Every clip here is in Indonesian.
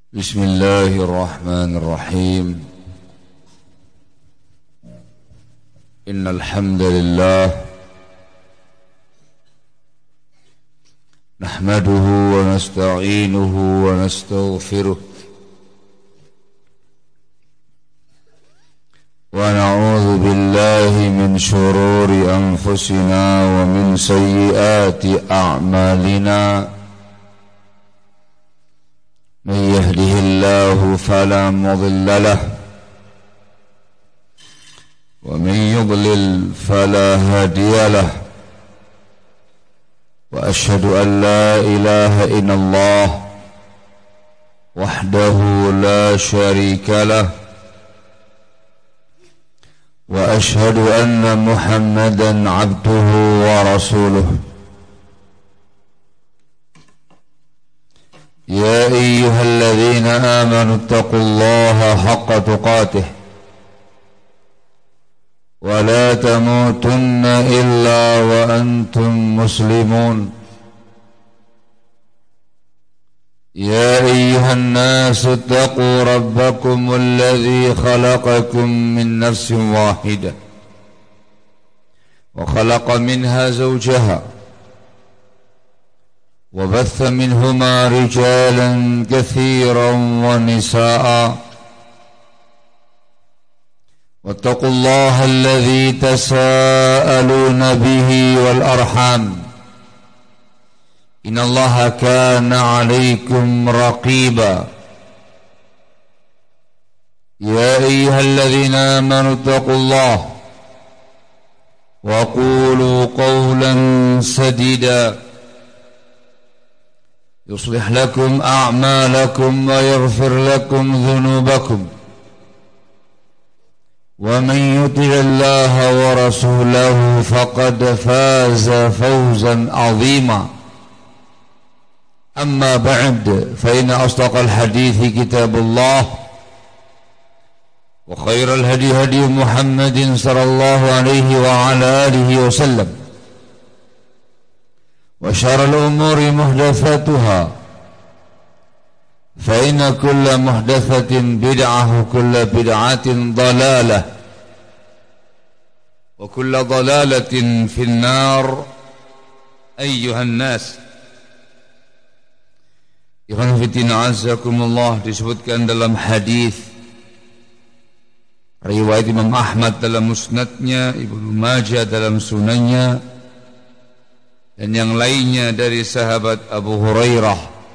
Bismillahirrahmanirrahim. Innal hamdalillah nahmaduhu wa nasta'inuhu wa nastaghfiruh wa na'udzu billahi min shururi anfusina wa min sayyiati a'malina. من يهده الله فلا مضل له ومن يضلل فلا هادي له وأشهد أن لا إله إلا الله وحده لا شريك له وأشهد أن محمدا عبده ورسوله. يا أيها الذين آمنوا اتقوا الله حق تقاته ولا تموتن إلا وأنتم مسلمون. يا أيها الناس اتقوا ربكم الذي خلقكم من نفس واحدة وخلق منها زوجها وبث منهما رجالا كثيرا ونساء واتقوا الله الذي تساءلون به والأرحام إن الله كان عليكم رقيبا. يا أيها الذين آمنوا اتقوا الله وقولوا قولا سديدا يصلح لكم أعمالكم ويغفر لكم ذنوبكم ومن يطع الله ورسوله فقد فاز فوزا عظيما. أما بعد فإن أصدق الحديث كتاب الله وخير الهدي هدي محمد صلى الله عليه وعلى آله وسلم وشر الأمور محدثاتها فإن كل محدثة بدعة وكل بدعة ضلالة وكل ضلالة في النار. أيها الناس ikhwan fillah azakumullah, disebutkan dalam hadis riwayat Imam Ahmad dalam musnadnya, Ibnu Majah dalam sunannya, dan yang lainnya dari sahabat Abu Hurairah,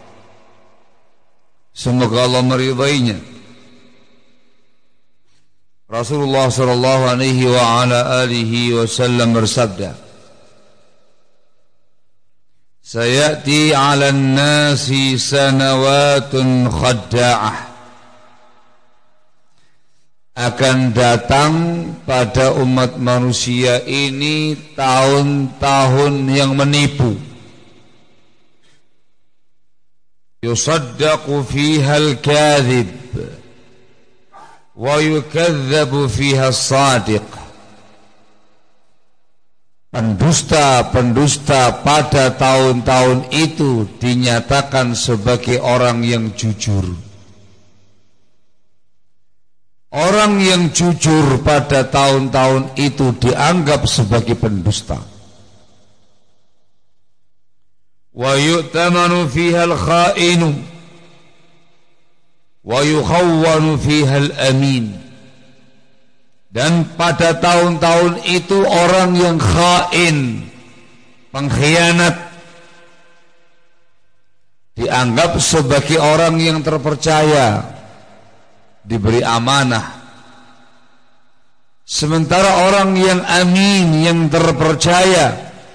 semoga Allah meridainya. Rasulullah sallallahu alaihi wa ala alihi wasallam bersabda, "Sayati 'alan nasi sanawatun khadda'ah." Akan datang pada umat manusia ini tahun-tahun yang menipu. Yusaddaqu fiha al-kadhib wa yukadzabu fiha as-sadiq. Pendusta-pendusta pada tahun-tahun itu dinyatakan sebagai orang yang jujur. Orang yang jujur pada tahun-tahun itu dianggap sebagai pendusta. Wa yu'tamanu fiha al-kha'inu wa yukhawwanu fiha al-amin. Dan pada tahun-tahun itu orang yang khain, pengkhianat, dianggap sebagai orang yang terpercaya, diberi amanah. Sementara orang yang amin, yang terpercaya,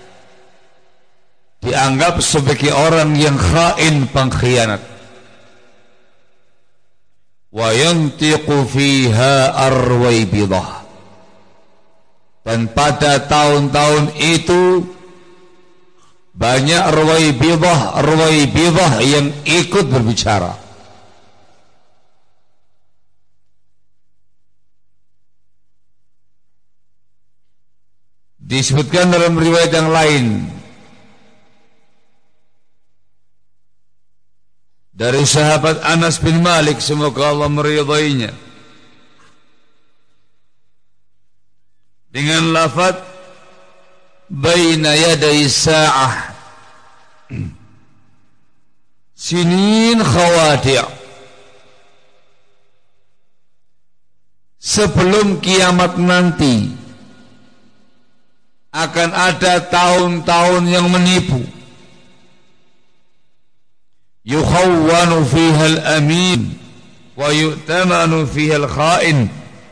dianggap sebagai orang yang khain, pengkhianat. Wa yantiqu fiha arwaybidah. Dan pada tahun-tahun itu banyak arwaybidah yang ikut berbicara. Disebutkan dalam riwayat yang lain, dari sahabat Anas bin Malik, semoga Allah meridainya, dengan lafaz baina yaday sa'ah sinin khawati', sebelum kiamat nanti akan ada tahun-tahun yang menipu, yukhawwanu fiha al-amin wa yu'tamanu fiha al-kha'in.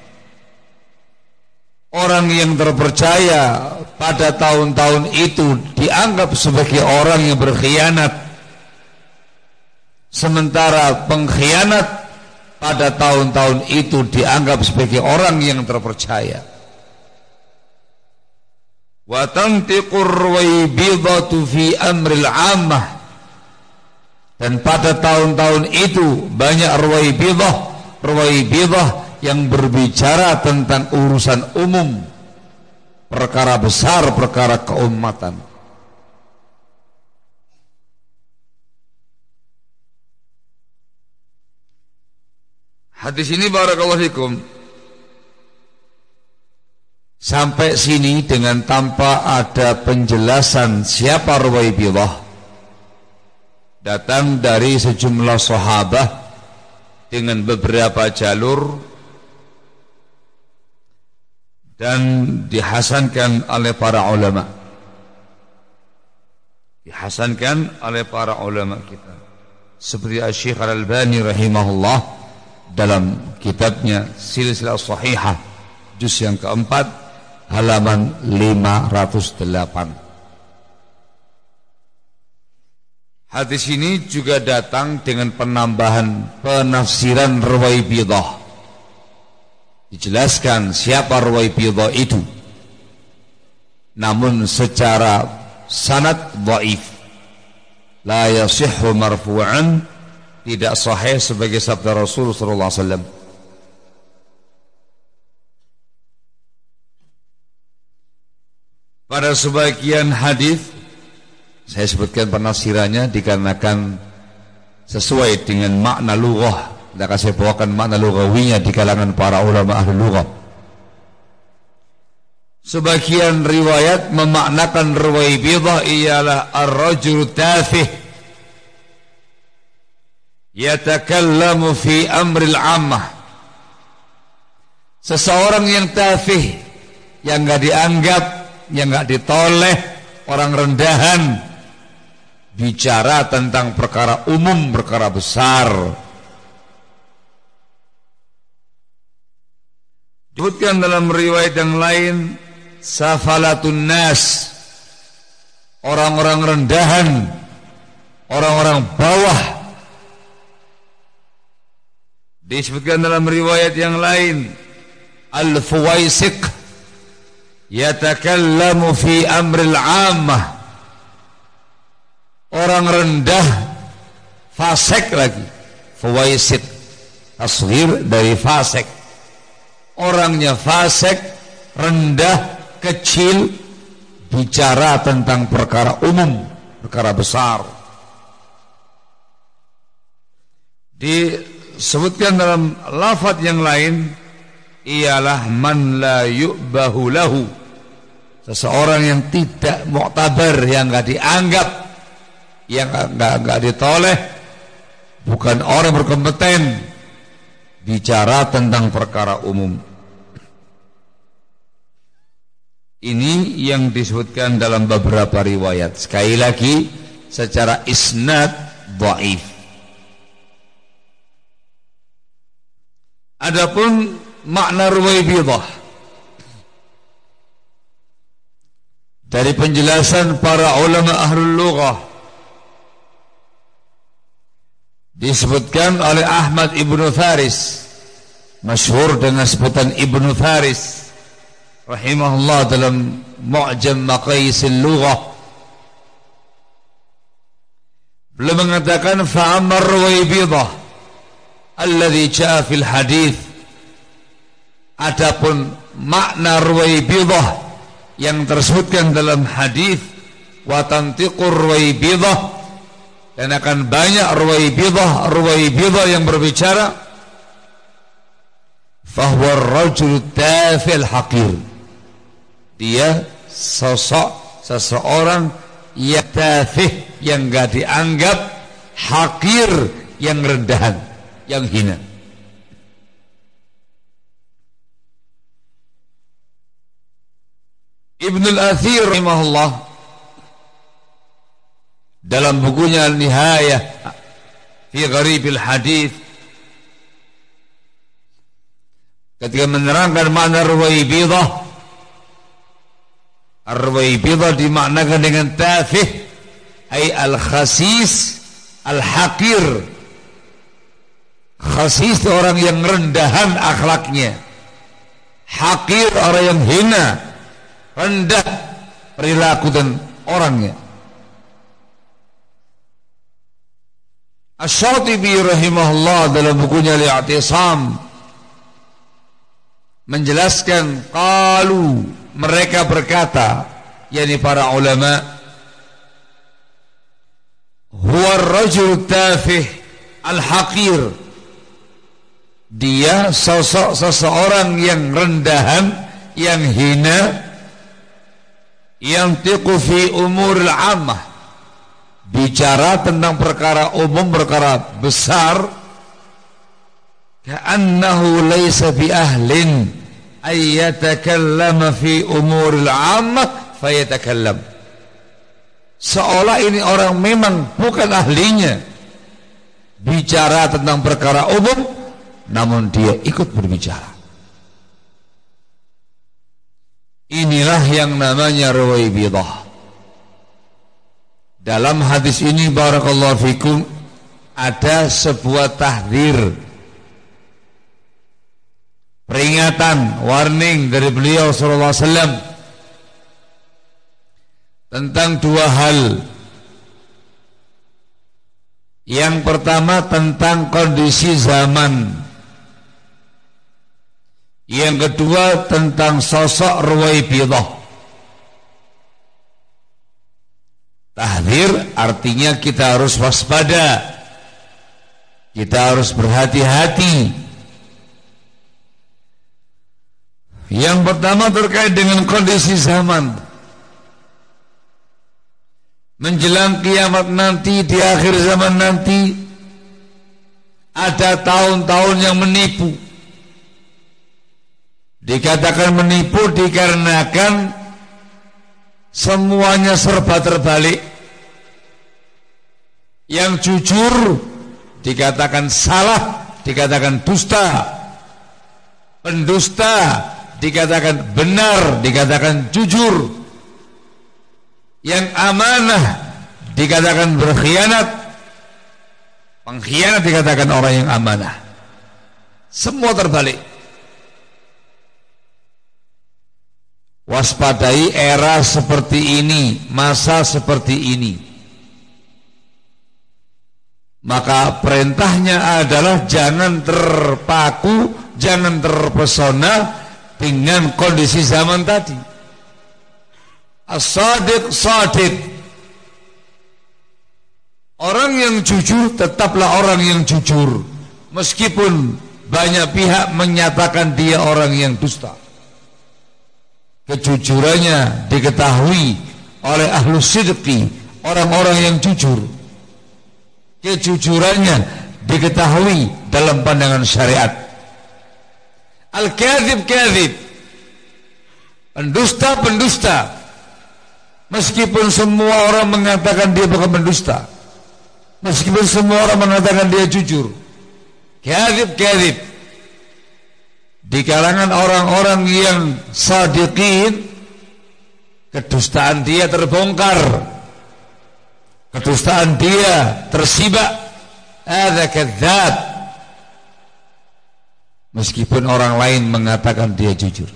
Orang yang terpercaya pada tahun-tahun itu dianggap sebagai orang yang berkhianat, sementara pengkhianat pada tahun-tahun itu dianggap sebagai orang yang terpercaya. Wa tantiqur ruwaybidatu fi amril 'ammah, dan pada tahun-tahun itu banyak ruwaybidah yang berbicara tentang urusan umum, perkara besar, perkara keumatan. Hadis ini barakallahu fikum sampai sini dengan tanpa ada penjelasan siapa ruwaybidah, datang dari sejumlah sahabat dengan beberapa jalur dan dihasankan oleh para ulama, kita seperti Syekh Al-Albani rahimahullah dalam kitabnya Silsilah Shahihah juz yang keempat halaman 508. Hadis ini juga datang dengan penambahan penafsiran ruwaybidah. Dijelaskan siapa ruwaybidah itu, namun secara sanad dhaif, la yasihhu marfu'an, tidak sahih sebagai sabda Rasul sallallahu alaihi wasallam. Pada sebagian hadis saya sebutkan penafsirannya dikarenakan sesuai dengan makna lughah. Tidak saya bawakan makna lughawinya di kalangan para ulama ahli lughah. Sebagian riwayat memaknakan ruwaybidah ialah ar-rajul tafih yatakallamu fi amril 'ammah, seseorang yang tafih, yang enggak dianggap, yang enggak ditoleh, orang rendahan, bicara tentang perkara umum, perkara besar. Disebutkan dalam riwayat yang lain safalatun nas, orang-orang rendahan, orang-orang bawah. Disebutkan dalam riwayat yang lain al-fuwaisiq yatakallamu fi amril 'ammah, orang rendah, fasik lagi. Fuwaisiq tasghir dari fasik, orangnya fasik, rendah, kecil, bicara tentang perkara umum, perkara besar. Disebutkan dalam lafaz yang lain ialah man la yu'bahu lahu, seseorang yang tidak mu'tabar, yang enggak dianggap, yang enggak ditoleh, bukan orang berkompeten, bicara tentang perkara umum. Ini yang disebutkan dalam beberapa riwayat. Sekali lagi secara isnad dhaif. Adapun makna ruwaybidah dari penjelasan para ulama ahlul lughah disebutkan oleh Ahmad ibnu Faris, masyhur dengan sebutan Ibnu Faris rahimahullah dalam Mu'jam Maqayisil Lughah. Beliau mengatakan fa'amar ruwaybidah alladhi ja'a fil hadith, adapun makna ruwaybidah yang tersebutkan dalam hadis wa tantiqur ruwaybidah dan akan banyak ruwaibidah yang berbicara, fahuwa ar-rajul tafil haqir, dia sosok seseorang yang tafih, yang enggak dianggap, haqir, yang rendahan, yang hina. Ibnul Athir rahimahullah dalam bukunya Al-Nihayah fi Gharibil Hadith, ketika menerangkan makna ruwaibidah, ar-ruwaibidah dimaknakan dengan tafih, ay al-khasis al-haqir. Khasis itu orang yang rendahan akhlaknya, haqir orang yang hina, rendah perilaku dan orangnya. Asy-Syatibi rahimahullah dalam bukunya Al-I'tisam menjelaskan, qalu, mereka berkata, yakni para ulama, huwa ar-rajul tafih al-haqir, dia sosok seseorang yang rendahan, yang hina, yang tiqu fi umuril ammah, bicara tentang perkara umum, perkara besar, ka'annahu laysa bi ahlin ay yatakallama fi umuril ammah fayatakallam, seolah ini orang memang bukan ahlinya bicara tentang perkara umum, namun dia ikut berbicara. Inilah yang namanya ruwaibidah. Dalam hadis ini barakallahu fikum ada sebuah tahdzir, peringatan, warning dari beliau sallallahu alaihi wasallam tentang dua hal. Yang pertama tentang kondisi zaman, yang kedua tentang sosok ruwaibidah. Tahdzir artinya kita harus waspada, kita harus berhati-hati. Yang pertama terkait dengan kondisi zaman. Menjelang kiamat nanti, di akhir zaman nanti, ada tahun-tahun yang menipu. Dikatakan menipu dikarenakan semuanya serba terbalik. Yang jujur dikatakan salah, dikatakan dusta. Pendusta dikatakan benar, dikatakan jujur. Yang amanah dikatakan berkhianat. Pengkhianat dikatakan orang yang amanah. Semua terbalik. Waspadai era seperti ini, masa seperti ini. Maka perintahnya adalah jangan terpaku, jangan terpesona dengan kondisi zaman tadi. As-sadiq sadiq, orang yang jujur tetaplah orang yang jujur, meskipun banyak pihak menyatakan dia orang yang dusta. Kejujurannya diketahui oleh ahlu sidqi, orang-orang yang jujur. Kejujurannya diketahui dalam pandangan syariat. Al-kadhib-kadhib, pendusta-pendusta, meskipun semua orang mengatakan dia bukan pendusta, meskipun semua orang mengatakan dia jujur, kadhib-kadhib, di kalangan orang-orang yang sadiqin, kedustaan dia terbongkar, kedustaan dia tersibak. Hadza kadzdzab, meskipun orang lain mengatakan dia jujur.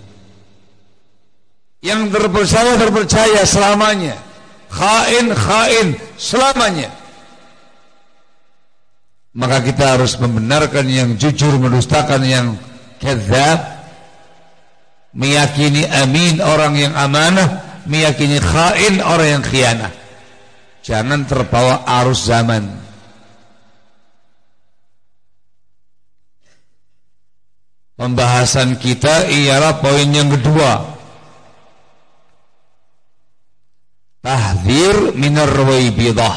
Yang terpercaya selamanya, khain selamanya. Maka kita harus membenarkan yang jujur, mendustakan yang kadzdzab, meyakini amin orang yang amanah, meyakini khain orang yang khianah. Jangan terbawa arus zaman. Pembahasan kita ialah poin yang kedua. Tahdzir minar ruwaibidah.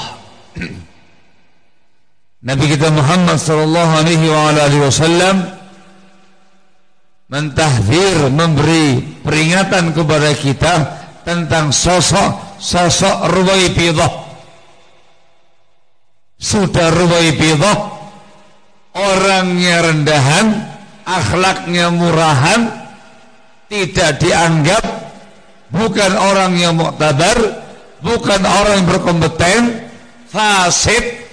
Nabi kita Muhammad sallallahu alaihi wasallam mentahdzir, memberi peringatan kepada kita tentang sosok ruwaibidah. Sudah ruwaibidah, orangnya rendahan, akhlaknya murahan, tidak dianggap, bukan orang yang muktabar, bukan orang yang berkompeten, fasid.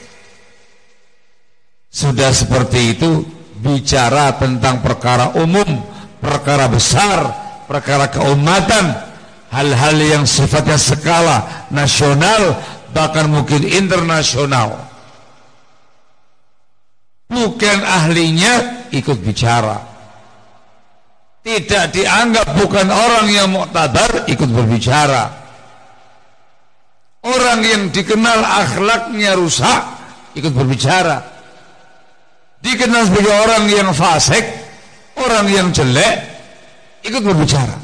Sudah seperti itu, bicara tentang perkara umum, perkara besar, perkara keumatan, hal-hal yang sifatnya skala nasional, bahkan mungkin internasional. Bukan ahlinya ikut bicara, tidak dianggap, bukan orang yang muktabar ikut berbicara. Orang yang dikenal akhlaknya rusak ikut berbicara, dikenal sebagai orang yang fasik, orang yang jelek ikut berbicara.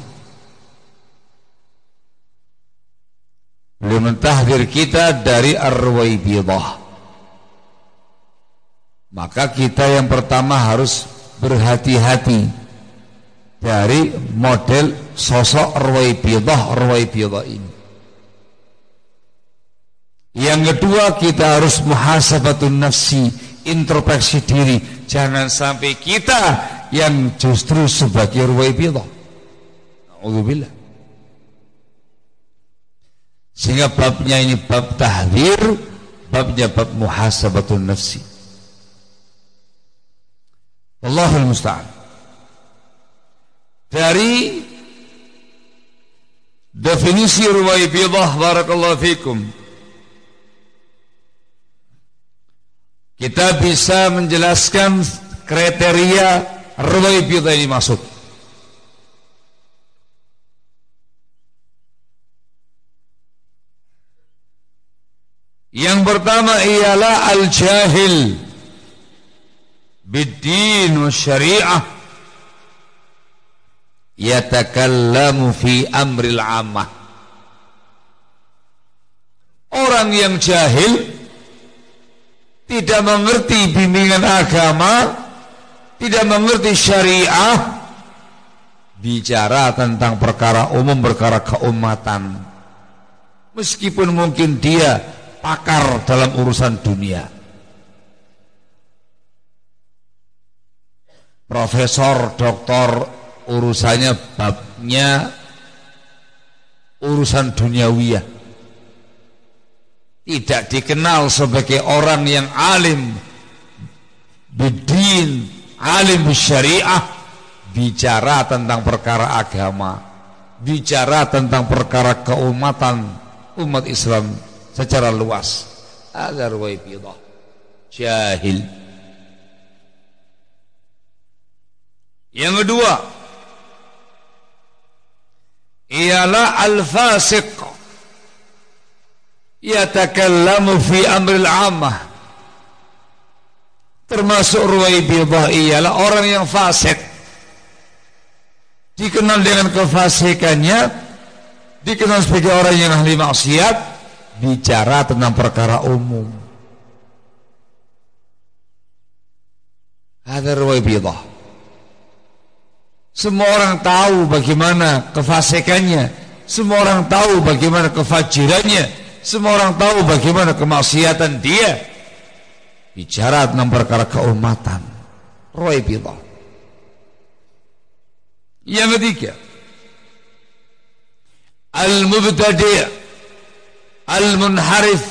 Beliau mentahdzir kita dari ar-ruwaibidah. Maka kita yang pertama harus berhati-hati dari model sosok ruwaibidah ini. Yang kedua, kita harus muhasabatun nafsi, introspeksi diri. Jangan sampai kita yang justru sebagai ruwaibidah. Na'udzubillah. Sehingga babnya ini bab tahdzir, babnya bab muhasabatun nafsi. Allahul musta'an. Dari definisi ruwaibidah, barakallahu fikum, kita bisa menjelaskan kriteria ruwaibidah ini maksud. Yang pertama ialah al-jahil bid-din wa syari'ah, yatakallamu fi amril ammah. Orang yang jahil, tidak mengerti bimbingan agama, tidak mengerti syariah, bicara tentang perkara umum, perkara keumatan, meskipun mungkin dia pakar dalam urusan dunia, profesor, doktor, urusannya babnya urusan duniawiyah, tidak dikenal sebagai orang yang alim bidin, alim syariah, bicara tentang perkara agama, bicara tentang perkara keumatan umat Islam secara luas. Ada ruwaibidah, jahil. Yang kedua ialah al-fasiq, yatakallamu fi amril ammah. Termasuk ruwaibidah ialah orang yang fasik, dikenal dengan kefasikannya, dikenal sebagai orang yang ahli maksiat, bicara tentang perkara umum. Ada ruwaibidah. Semua orang tahu bagaimana kefasikannya, semua orang tahu bagaimana kefajirannya, semua orang tahu bagaimana kemaksiatan dia, bicara tentang perkara keumatan. Ruwaibidah. Yang ketiga, al-mubtadi', al-munharif,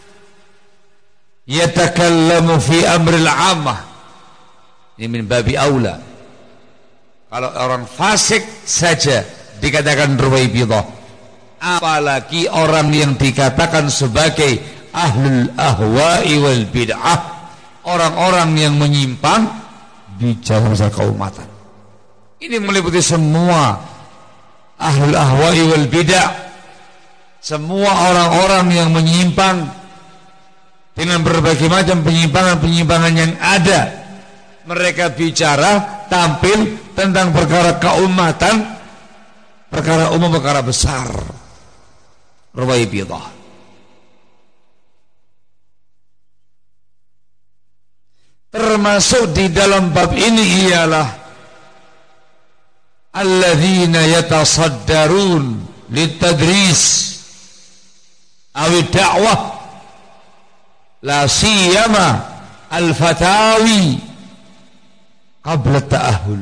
yatakallamu fi amril ammah. Ini min babi aula. Kalau orang fasik saja dikatakan ruwaibidah, apalagi orang yang dikatakan sebagai ahlul ahwa'i wal bid'ah, orang-orang yang menyimpang, bicara masalah keumatan. Ini meliputi semua ahlul ahwa'i wal bid'ah, semua orang-orang yang menyimpang dengan berbagai macam penyimpangan-penyimpangan yang ada, mereka bicara, tampil tentang perkara keumatan, perkara umum, perkara besar. Ruwaibidah. Termasuk di dalam bab ini ialah alladzina yatasaddarun litadris awi da'wah la siyama al-fatawi qabla ta'ahul.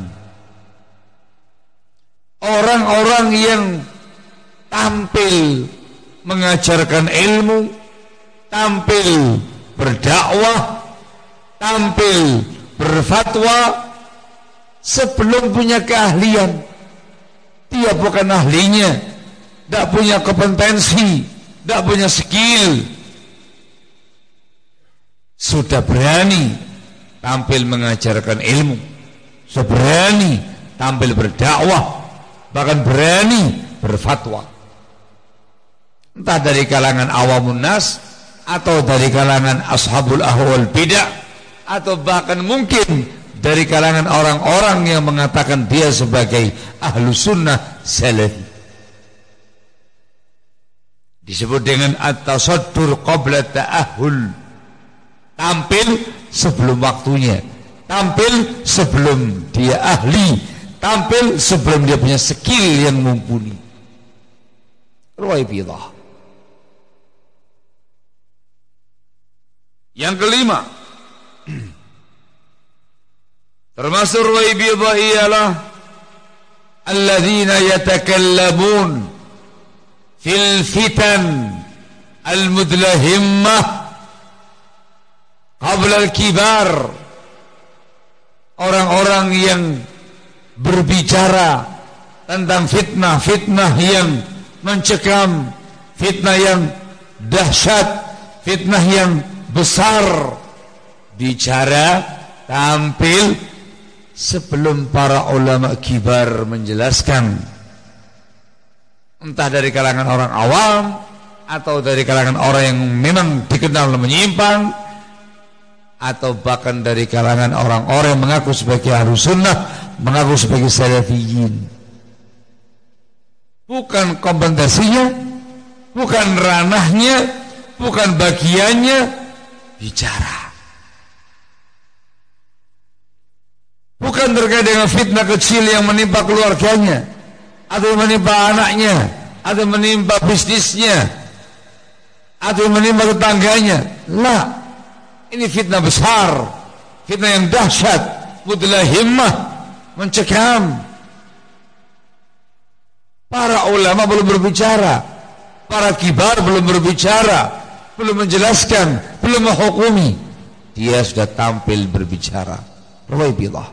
Orang-orang yang tampil mengajarkan ilmu, tampil berdakwah, tampil berfatwa sebelum punya keahlian. Dia bukan ahlinya, tidak punya kompetensi, tidak punya skill, sudah berani tampil mengajarkan ilmu, sudah berani tampil berdakwah, bahkan berani berfatwa, entah dari kalangan awamun nas atau dari kalangan ashabul ahwal bidah, atau bahkan mungkin dari kalangan orang-orang yang mengatakan dia sebagai ahlu sunnah salafi. Disebut dengan at-tasaddur qabla ta'ahul, tampil sebelum waktunya, tampil sebelum dia ahli, tampil sebelum dia punya skill yang mumpuni. Ruwaibidah. Yang kelima, termasuk ruwaibidah ialah alladzina yatakallamun fil fitan al-mudlahimmah qabla al-kibar. Orang-orang yang berbicara tentang fitnah-fitnah yang mencekam, fitnah yang dahsyat, fitnah yang besar, bicara, tampil sebelum para ulama kibar menjelaskan, entah dari kalangan orang awam atau dari kalangan orang yang memang dikenal menyimpang, atau bahkan dari kalangan orang-orang yang mengaku sebagai ahlus sunnah, mengaku sebagai salafiyin. Bukan kompetensinya, bukan ranahnya, bukan bagiannya bicara. Bukan terkait dengan fitnah kecil yang menimpa keluarganya, atau menimpa anaknya, atau menimpa bisnisnya, atau menimpa tetangganya. Lah, ini fitnah besar, fitnah yang dahsyat, mudlahimmah, mencekam. Para ulama belum berbicara, para kibar belum berbicara, belum menjelaskan, belum menghukumi, dia sudah tampil berbicara. Ruwaibidah.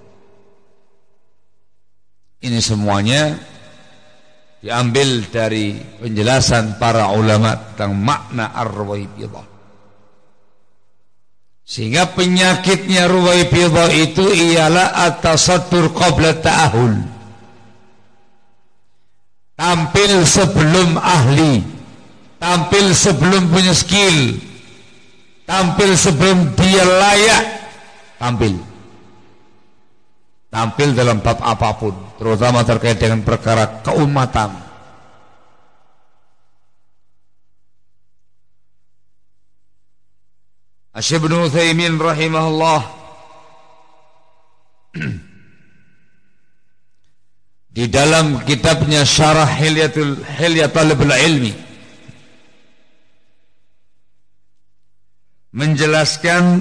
Ini semuanya diambil dari penjelasan para ulama tentang makna ar-ruwaibidah. Sehingga penyakitnya ruwaibidah itu ialah at-tasaddur qabla ta'ahul, tampil sebelum ahli, tampil sebelum punya skill, tampil sebelum dia layak tampil dalam bab apapun, terutama terkait dengan perkara keumatan. Syekh Ibnu Utsaimin rahimahullah di dalam kitabnya Syarah Hilyat Talibul Ilmi menjelaskan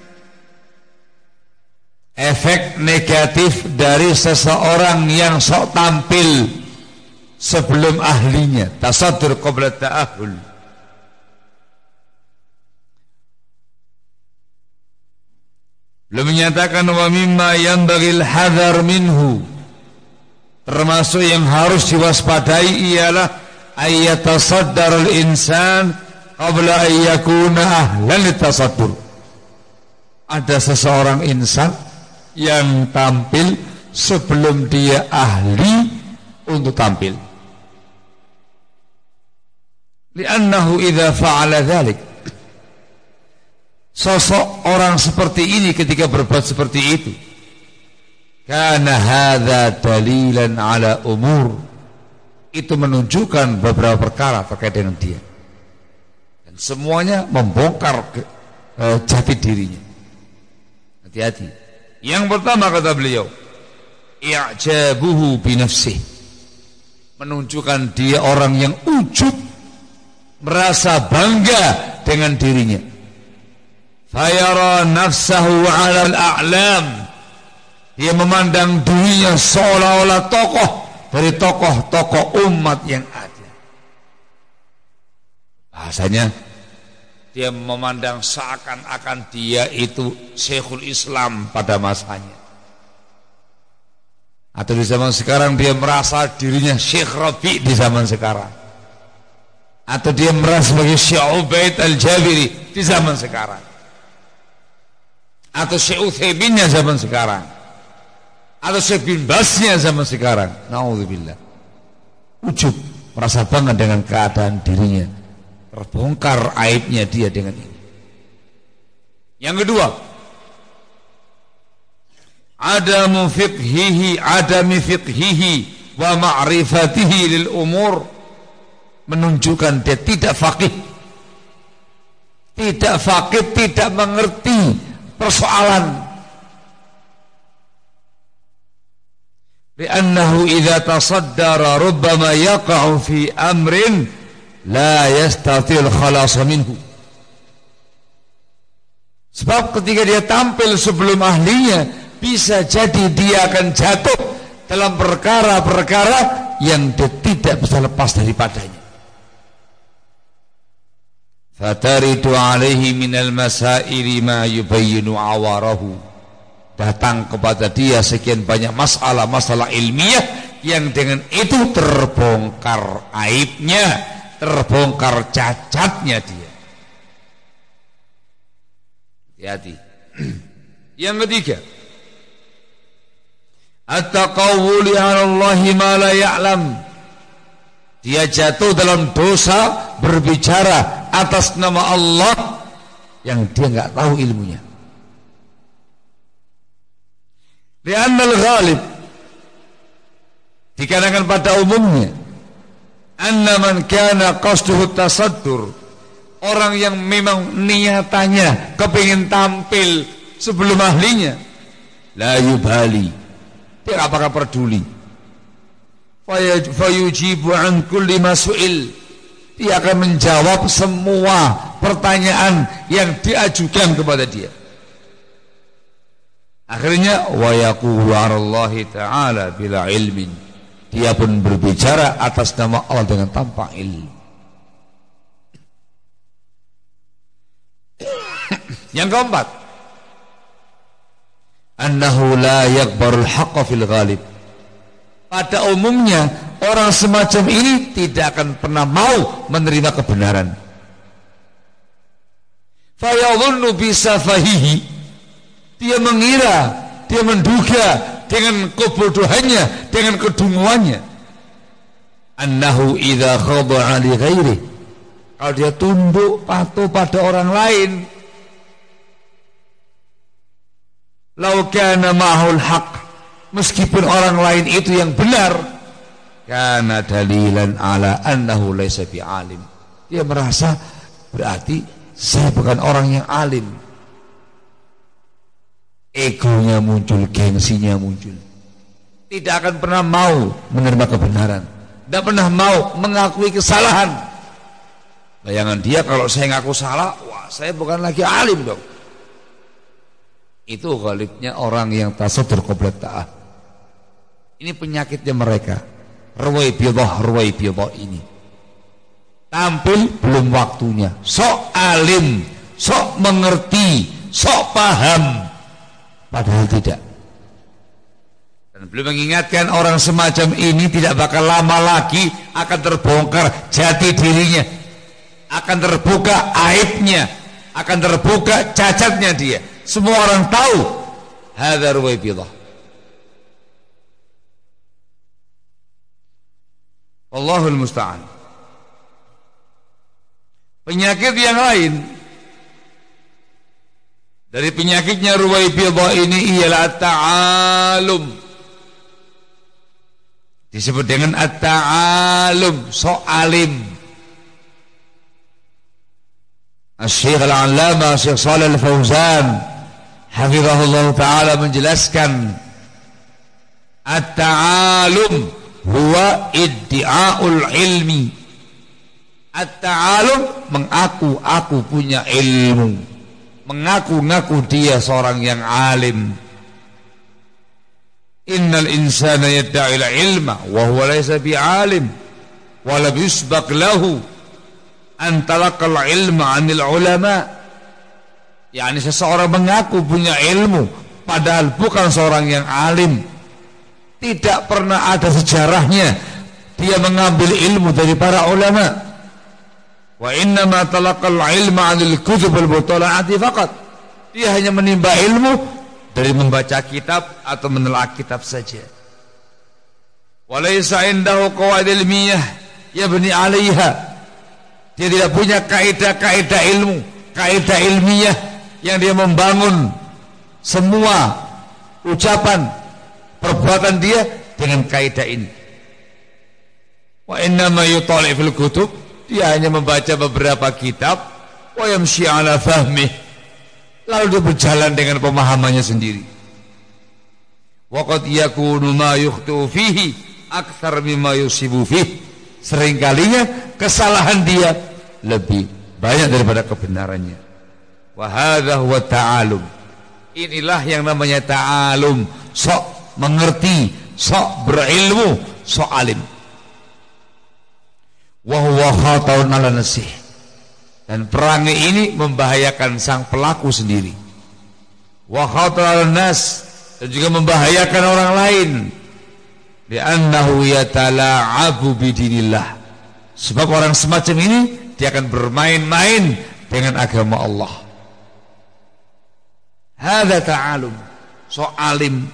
efek negatif dari seseorang yang sok tampil sebelum ahlinya, tasaddur qabla ta'ahul. Belum menyatakan wa mimma yanbaghil hadar minhu, termasuk yang harus diwaspadai ialah ayyatasaddarul insan qabla ayyakuna ahlan litasaddur. Ada seseorang insan yang tampil sebelum dia ahli untuk tampil. Li'annahu idza fa'ala dzalik, sosok orang seperti ini ketika berbuat seperti itu, kana hadza dalilan ala umur, itu menunjukkan beberapa perkara terkait dengan dia, dan semuanya membongkar jati dirinya. Hati-hati. Yang pertama kata beliau, i'jabuhu binafsih, menunjukkan dia orang yang ujub, merasa bangga dengan dirinya. Fayara nafsahu 'ala al-a'lam, dia memandang dirinya seolah-olah tokoh dari tokoh-tokoh umat yang ada. Bahasanya dia memandang seakan-akan dia itu Syekhul Islam pada masanya. Atau di zaman sekarang dia merasa dirinya Syekh Rabi' di zaman sekarang. Atau dia merasa sebagai Syekh Ubaid Al-Jabiri di zaman sekarang. Atau Syekh Utsaiminnya zaman sekarang. Atau Syekh bin Basnya zaman sekarang. Na'udzubillah. Ujub, merasa bangga dengan keadaan dirinya. Terbongkar aibnya dia dengan ini. Yang kedua, adami fiqhihi wa ma'rifatihi lil umur, menunjukkan dia tidak faqih, tidak mengerti persoalan. Li'annahu idza tasaddara rubbama yaqa'u fi amrin la yastatil khalas minhu. Sebab ketika dia tampil sebelum ahlinya, bisa jadi dia akan jatuh dalam perkara-perkara yang dia tidak bisa lepas daripadanya. Fataridu alaihi minal masaili ma yubayyinu awarahu, datang kepada dia sekian banyak masalah ilmiah yang dengan itu terbongkar aibnya, terbongkar cacatnya dia. Hati-hati. Yang ketiga, at-taqawwuli 'ala Allahi ma la ya'lam, dia jatuh dalam dosa berbicara atas nama Allah yang dia enggak tahu ilmunya. Li'annal ghalib, dikarenakan pada umumnya, anna man kana qasduhu tasaddur, orang yang memang niatannya kepingin tampil sebelum ahlinya, la yubali, dia gak bakal peduli. Fayujibu an kulli masu'il, dia akan menjawab semua pertanyaan yang diajukan kepada dia. Akhirnya wa yaqulu 'ala Allah ta'ala bila ilmin, dia pun berbicara atas nama Allah dengan tanpa ilmu. Yang keempat, annahu la yakbarul haqqa fil ghalib, pada umumnya orang semacam ini tidak akan pernah mau menerima kebenaran. Fayadhunnu bisafahihi, dia mengira, dia menduga dengan kebodohannya, dengan kedunguannya, annahu idza khada'a li ghairi, kalau dia tunduk patuh pada orang lain, lau kana ma'hul haq, meskipun orang lain itu yang benar, kana dalilan ala annahu laysa bi'alim, dia merasa berarti saya bukan orang yang alim. Egonya muncul, gengsinya muncul, tidak akan pernah mau menerima kebenaran, tidak pernah mau mengakui kesalahan. Bayangan dia, kalau saya ngaku salah, wah saya bukan lagi alim dong. Itu ghalibnya orang yang tasaddur qabla ta'ah. Ini penyakitnya mereka, ruwaibidah ini. Tampil belum waktunya, sok alim, sok mengerti, sok paham, padahal tidak. Dan belum mengingatkan orang semacam ini tidak bakal lama lagi akan terbongkar jati dirinya, akan terbuka aibnya, akan terbuka cacatnya dia. Semua orang tahu hadza ruwaibidah. Allahul musta'an. penyakit yang lain. Dari penyakitnya Ruwaibidah ini ialah at-ta'alum. Disebut dengan at-ta'alum, sok alim. Asy-Syaikh Al-'Allamah Syekh Shalih Al-Fauzan hafizahullah taala menjelaskan at-ta'alum huwa iddi'aul ilmi. At-ta'alum mengaku aku punya ilmu. Mengaku-ngaku dia seorang yang alim. Innal insana yad'il ilma wa huwa laysa bi'alim wa lam yusbaq lahu an talaqal ilma 'anil ulama. Yani seseorang mengaku punya ilmu padahal bukan seorang yang alim. Tidak pernah ada sejarahnya dia mengambil ilmu dari para ulama. Wa innama talaqal ilma 'anil kutub al-mutala'ati faqat. Dia hanya menimba ilmu dari membaca kitab atau menelaah kitab saja. Wa laysa 'indahu qawaid ilmiyah yabni 'alaiha. Dia tidak punya kaidah-kaidah ilmu, kaidah ilmiah yang dia membangun semua ucapan perbuatan dia dengan kaidah ini. Wa innama yutali' fil kutub. Dia hanya membaca beberapa kitab, wa yamshi ala fahmih, lalu dia berjalan dengan pemahamannya sendiri. Wa qad yakunu ma yukhtu fihi akthar mimma yusibu fihi. Seringkalinya kesalahan dia lebih banyak daripada kebenarannya. Wa hadza huwa ta'alum. Inilah yang namanya ta'alum, sok mengerti, sok berilmu, sok alim. Wa huwa khatarun 'ala nafsih. Dan perangai ini membahayakan sang pelaku sendiri. Wa khatarun nas, dan juga membahayakan orang lain. Li'annahu yatala'abu bidinillah. Sebab orang semacam ini dia akan bermain-main dengan agama Allah. Hadza ta'alum, sok alim.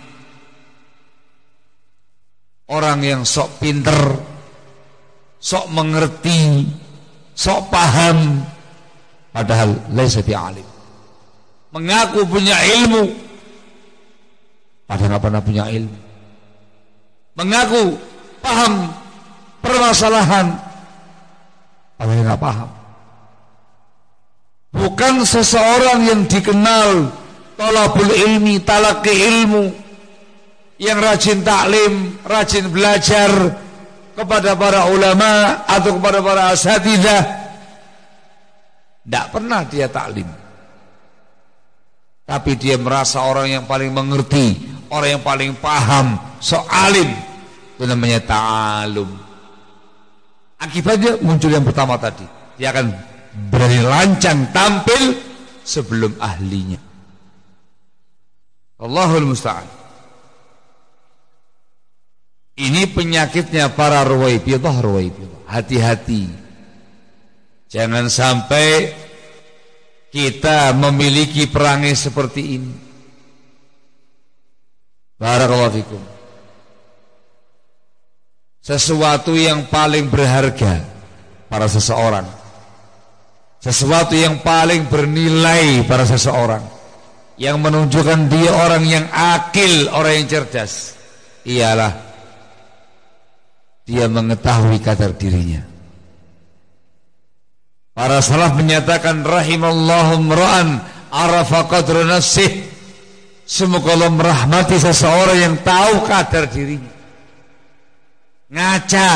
Orang yang sok pinter, sok mengerti, sok paham, padahal laisa bi'alim. Mengaku punya ilmu padahal nggak pernah punya ilmu. Mengaku paham permasalahan padahal nggak paham. Bukan seseorang yang dikenal talabul ilmi, talaqi ilmu, yang rajin taklim, rajin belajar kepada para ulama atau kepada para asatidzah. Tidak pernah dia taklim, tapi dia merasa orang yang paling mengerti, orang yang paling paham, sok alim. Itu namanya ta'alum. Akibatnya muncul yang pertama tadi, dia akan berani lancang tampil sebelum ahlinya. Allahul musta'an. Ini penyakitnya para Ruwaibidah. Hati-hati, jangan sampai kita memiliki perangai seperti ini. Barakallahu fikum. Sesuatu yang paling berharga pada seseorang, sesuatu yang paling bernilai pada seseorang, yang menunjukkan dia orang yang akil, orang yang cerdas, ialah dia mengetahui kadar dirinya. Para salaf menyatakan rahimallahu imra'an arafa qadra nafsih. Semoga Allah merahmati seseorang yang tahu kadar dirinya. Ngaca,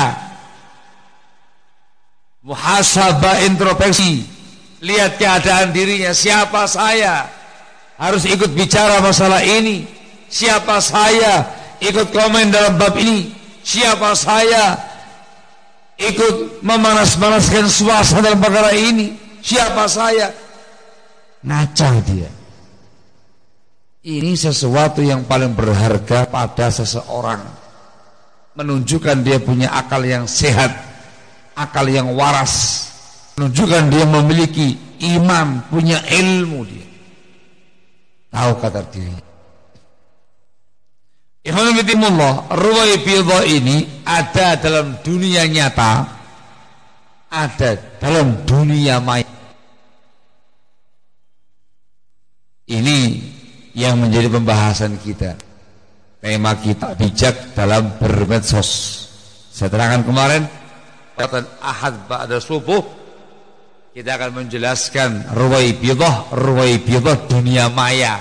muhasabah, introspeksi, lihat keadaan dirinya. Siapa saya? Harus ikut bicara masalah ini. Siapa saya? Ikut komen dalam bab ini. Siapa saya? Ikut memanas-manaskan suasana dalam perkara ini. Siapa saya? Ngaca dia. Ini sesuatu yang paling berharga pada seseorang. Menunjukkan dia punya akal yang sehat, akal yang waras. Menunjukkan dia memiliki iman, punya ilmu dia. Tahu kadar dirinya. Ikhwanullah, Ruwaibidah ini ada dalam dunia nyata ada dalam dunia maya. Ini yang menjadi pembahasan kita. Tema kita bijak dalam bermedsos. Saya terangkan kemarin pada Ahad ba'da subuh kita akan menjelaskan ruwaibidah dunia maya.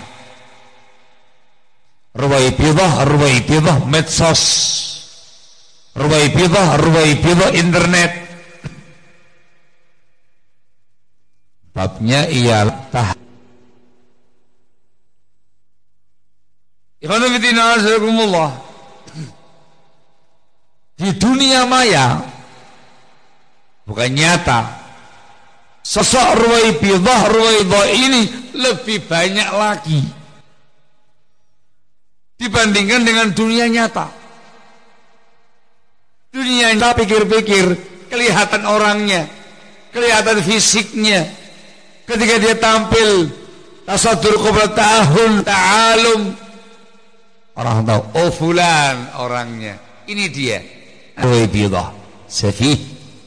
Ruwaibidah medsos. Ruwaibidah internet. Babnya ialah di dunia maya bukan nyata. Sosok ruwaibidah ini lebih banyak lagi dibandingkan dengan dunia nyata. Dunia nyata pikir-pikir kelihatan orangnya, kelihatan fisiknya. Ketika dia tampil tasadur qabla ta'alum, orang tahu, oh fulan orangnya. Ini dia ruwaibidah safih,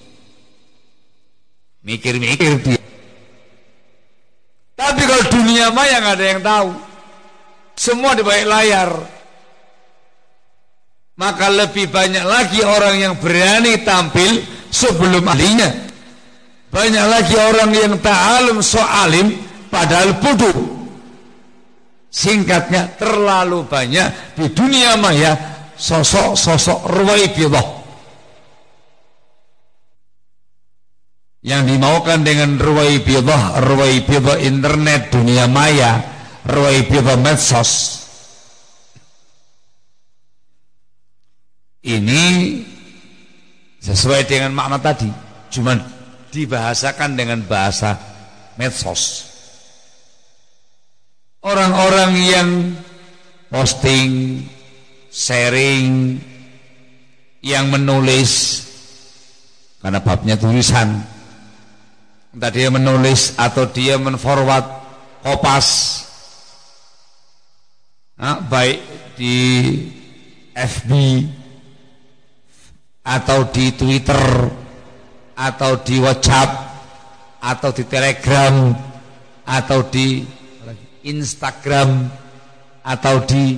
mikir-mikir dia. Tapi kalau dunia maya nggak ada yang tahu, semua di balik layar. Maka lebih banyak lagi orang yang berani tampil sebelum ahlinya. Banyak lagi orang yang ta'alum so'alim padahal bodoh. Singkatnya, terlalu banyak di dunia maya sosok-sosok ruwaibidah. Yang dimaukan dengan ruwaibidah internet, dunia maya, ruwaibidah medsos. Ini sesuai dengan makna tadi, cuma dibahasakan dengan bahasa medsos. Orang-orang yang posting, sharing, yang menulis karena babnya tulisan, entah dia menulis atau dia men-forward kopas, baik di FB atau di Twitter atau di WhatsApp atau di Telegram atau di Instagram atau di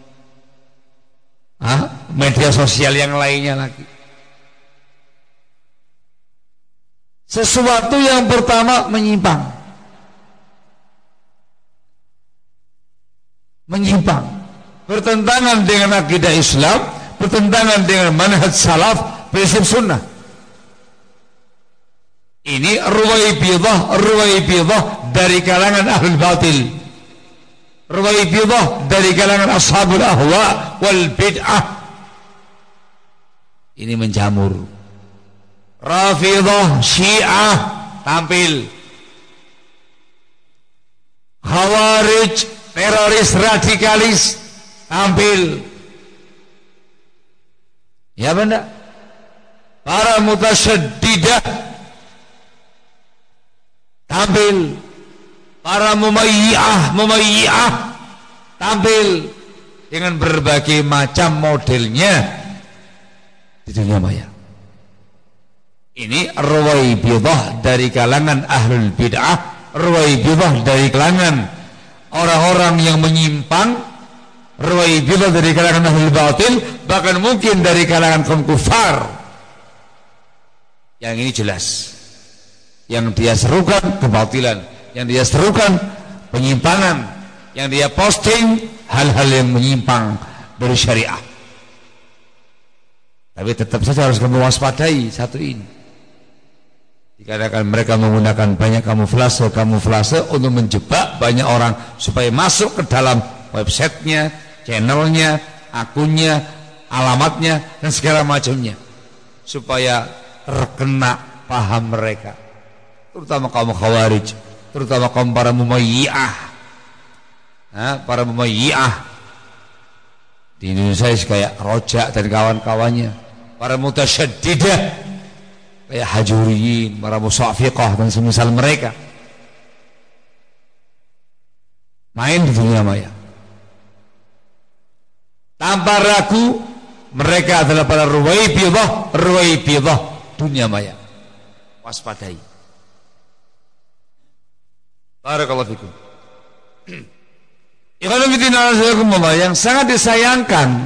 media sosial yang lainnya lagi. Sesuatu yang pertama menyimpang, bertentangan dengan akidah Islam, bertentangan dengan manhaj salaf, prinsip sunnah. Ini ruwaibidah dari kalangan ahlul batil, ruwaibidah dari kalangan ashabul ahwa wal bid'ah. Ini menjamur. Rafidah, Syiah tampil, Khawarij, teroris radikalis tampil. Ya benar. Para mutasyaddidah tampil, para mumayyi'ah tampil dengan berbagai macam modelnya di dunia maya. Ini ruwaibidah dari kalangan ahlul bid'ah, ruwaibidah dari kalangan orang-orang yang menyimpang, ruwaibidah dari kalangan ahlul batil, bahkan mungkin dari kalangan kaum kufar. Yang ini jelas. Yang dia serukan kebatilan, yang dia serukan penyimpangan, yang dia posting hal-hal yang menyimpang dari syariah. Tapi tetap saja harus kamu waspadai satu ini. Dikatakan mereka menggunakan banyak kamuflase untuk menjebak banyak orang supaya masuk ke dalam websitenya, channelnya, akunnya, alamatnya dan segala macamnya, supaya terkena paham mereka, terutama kaum khawarij, terutama kaum para mumayyi'ah. Para mumayyi'ah di Indonesia kayak Rojak dan kawan-kawannya, para mutasyaddidah kayak Hajuriyin, para musyafiqah dan semisal mereka, main di dunia maya. Tanpa ragu mereka adalah para ruwaibidah dunia maya. waspadai. Barakallahu fikum. Ikhwan fillah yang sangat disayangkan,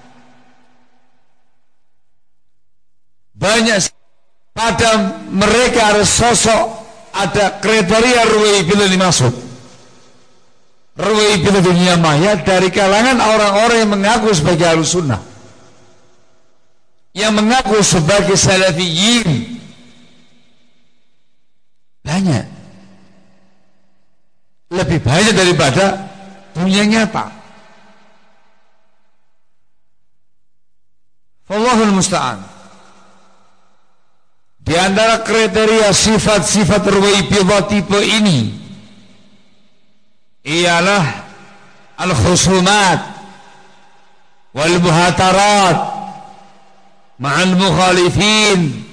banyak pada mereka ada sosok, ada kriteria ruwaibil dimaksud. Ruwaibil dunia maya dari kalangan orang-orang yang mengaku sebagai Ahlussunnah, yang mengaku sebagai salafiyin. Banyak, lebih banyak daripada dunia nyata. Wallahul musta'an. Di antara kriteria sifat-sifat ruwaibidah tipe ini ialah al-khusumat wal muhatarat ma'al mukhalifin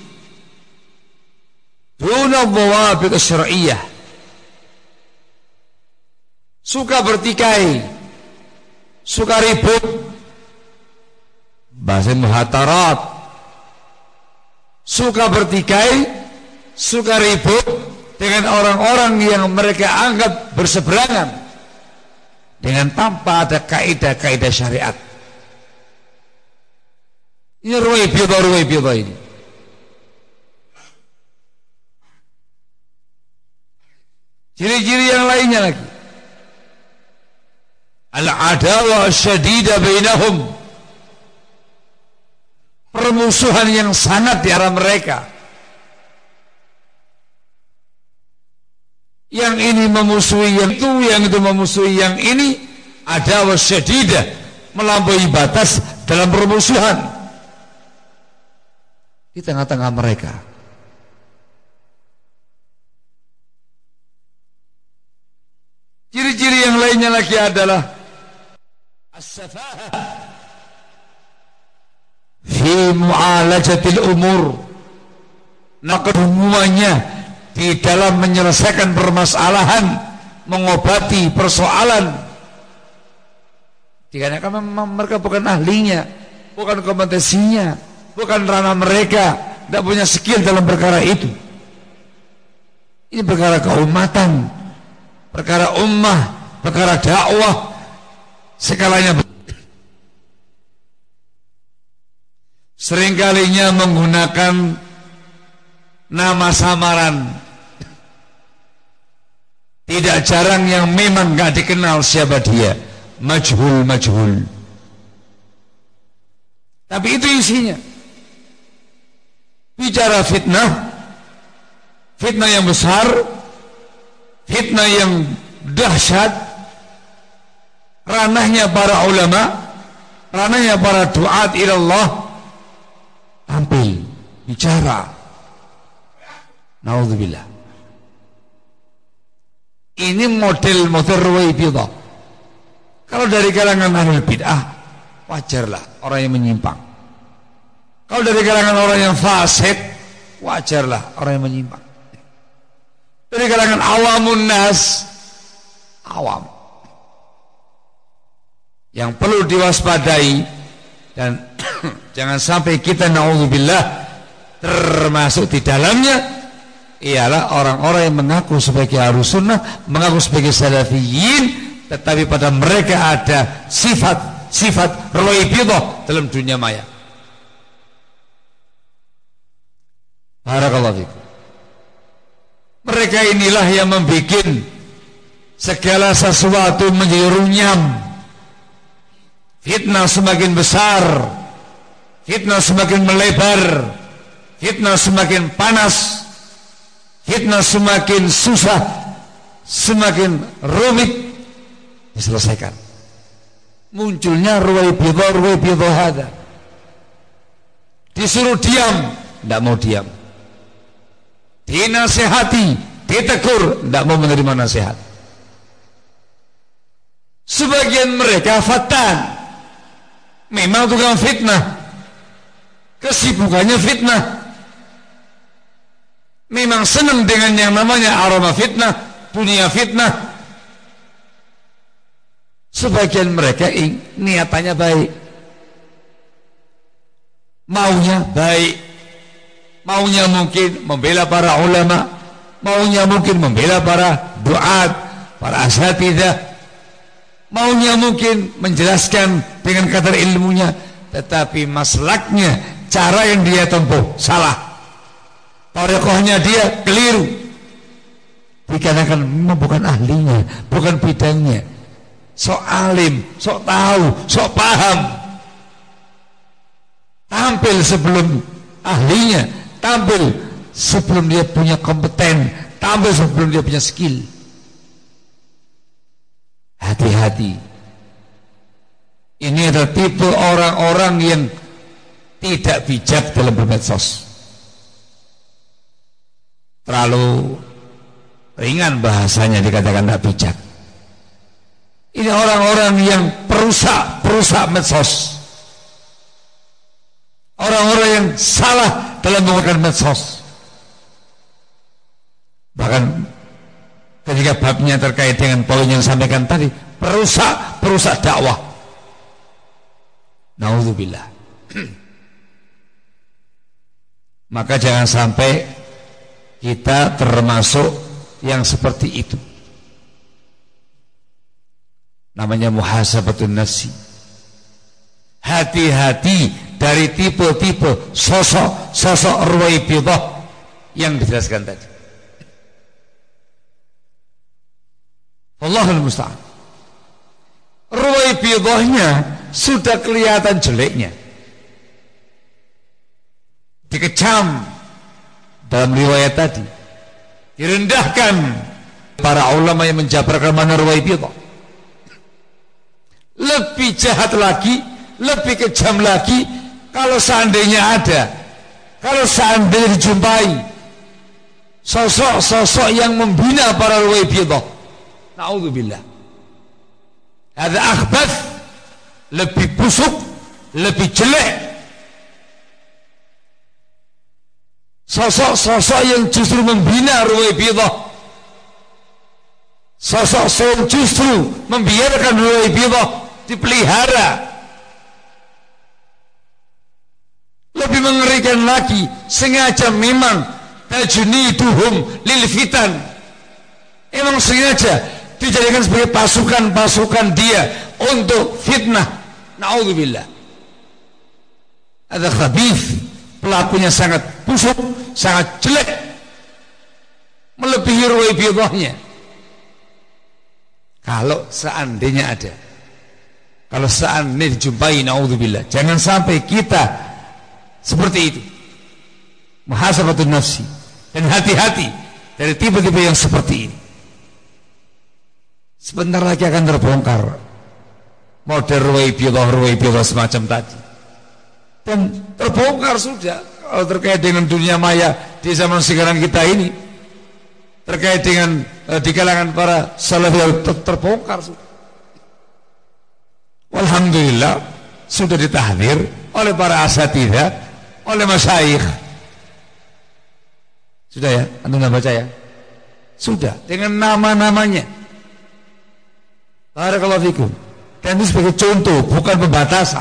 duna dhawabit syar'iyyah. Suka bertikai, suka ribut, bahasa muhatarat, suka bertikai, suka ribut dengan orang-orang yang mereka anggap berseberangan dengan tanpa ada kaidah-kaidah syariat. Ini ruwaibidah ini. Ciri-ciri yang lainnya lagi, al-adawah syadidah bainahum, permusuhan yang sangat di antara mereka. Yang ini memusuhi yang itu memusuhi yang ini. Adawah syadidah, melampaui batas dalam permusuhan di tengah-tengah mereka. Ciri-ciri yang lainnya lagi adalah as-safahah fi mu'alajatil umur, kedudukannya di dalam menyelesaikan permasalahan, mengobati persoalan, dikarenakan memang mereka bukan ahlinya, bukan kompetensinya, bukan ranah mereka, tidak punya skill dalam perkara itu. Ini perkara keumatan, perkara ummah, perkara dakwah, sekalanya. Seringkalinya menggunakan nama samaran, tidak jarang yang memang gak dikenal siapa dia, majhul. Tapi itu isinya bicara fitnah, fitnah yang besar, fitnah yang dahsyat, ranahnya para ulama, ranahnya para duat ilallah, tampil bicara. Naudzubillah. Ini model ruwaibidah. Kalau dari kalangan ahlul bid'ah, wajarlah orang yang menyimpang. Kalau dari kalangan orang yang fasik, wajarlah orang yang menyimpang. Dari kalangan awamun nas, awam, yang perlu diwaspadai dan jangan sampai kita naudzubillah termasuk di dalamnya, ialah orang-orang yang mengaku sebagai Ahlussunnah, mengaku sebagai salafiyin, tetapi pada mereka ada sifat ruwaibidah dalam dunia maya. Barakallahu fikum. Mereka inilah yang membuat segala sesuatu menjadi runyam. Fitnah semakin besar, fitnah semakin melebar, fitnah semakin panas, fitnah semakin susah, semakin rumit diselesaikan. Munculnya ruwaibidah hada. Disuruh diam, tidak mau diam. Dinasihati, ditegur, tidak mau menerima nasihat. Sebagian mereka fatan, memang tukang fitnah, kesibukannya fitnah, memang senang dengan yang namanya aroma fitnah, dunia fitnah. Sebagian mereka niatannya baik, maunya baik, maunya mungkin membela para ulama, maunya mungkin membela para duat, para asatidzah, maunya mungkin menjelaskan dengan kadar ilmunya, tetapi maslaknya, cara yang dia tempuh salah, thariqahnya dia keliru, dikarenakan memang bukan ahlinya, bukan bidangnya. Sok alim, sok tahu, sok paham, tampil sebelum ahlinya, tampil sebelum dia punya kompeten, tampil sebelum dia punya skill. Hati-hati. Ini adalah tipe orang-orang yang tidak bijak dalam bermedsos. Terlalu ringan bahasanya dikatakan tidak bijak. Ini orang-orang yang perusak medsos. Orang-orang yang salah dalam menggunakan medsos. Bahkan ketika babnya terkait dengan poin yang sampaikan tadi, perusak dakwah. Nauzubillah. Maka jangan sampai kita termasuk yang seperti itu. Namanya muhasabatun nafsi. Hati-hati dari tipe-tipe sosok ruwaibidah yang dijelaskan tadi. Allahul musta'an. Ruwaibidahnya sudah kelihatan jeleknya, dikecam dalam riwayat tadi, direndahkan para ulama yang menjabarkan mana ruwaibidah. Lebih jahat lagi, lebih kejam lagi kalau seandainya ada, kalau seandainya dijumpai sosok-sosok yang membina para ruwaibidah. Na'udzubillah. Ada akhbath, lebih busuk, lebih jelek. Sosok-sosok yang justru membina ruwaibidah, sosok-sosok yang justru membiarkan ruwaibidah dipelihara. Lebih mengerikan lagi, sengaja memang tajniduhum lil fitan, emang sengaja dijadikan sebagai pasukan-pasukan dia untuk fitnah. Na'udzubillah. Ada khabith, pelakunya sangat busuk, sangat jelek, melebihi ruwaibidahnya. Kalau seandainya ada, kalau seandainya dijumpai, na'udzubillah, jangan sampai kita seperti itu. Muhasabatun nafsi. Dan hati-hati dari tipe-tipe yang seperti ini. Sebentar lagi akan terbongkar model ruwaibidah semacam tadi. Dan terbongkar sudah. Kalau terkait dengan dunia maya di zaman sekarang kita ini, terkait dengan di kalangan para salafi, terbongkar sudah. Walhamdulillah sudah ditahdzir oleh para asatidzah, oleh masyayikh. Sudah ya, antum sudah baca ya? Sudah, dengan nama-namanya. Barakallahu fikum. Dan itu sebagai contoh, bukan pembatasan.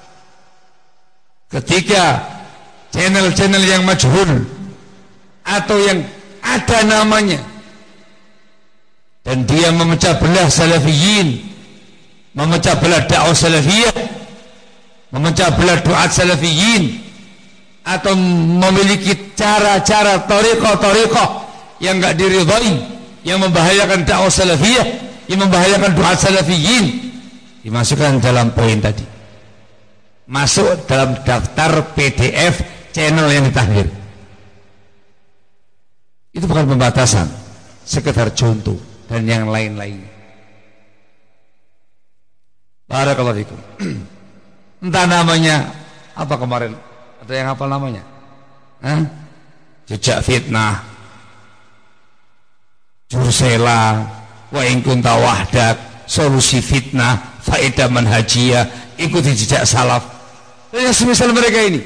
Ketika channel-channel yang majhul atau yang ada namanya dan dia memecah belah salafiyin, memecah belah dakwah salafiyah, memecah belah duat salafiyin, atau memiliki cara-cara thariqah yang enggak diridhai, yang membahayakan dakwah salafiyah, yang membahayakan duat salafiyin, dimasukkan dalam poin tadi, masuk dalam daftar PDF channel yang ditahdir. Itu bukan pembatasan, sekedar contoh dan yang lain-lain. Barakallahu fikum. Entah namanya apa kemarin, ada yang hafal namanya? Jejak fitnah, jursela, wa in kunta wahdak, solusi fitnah, faedah manhajiyah, ikuti jejak salaf, dan yang semisal mereka ini.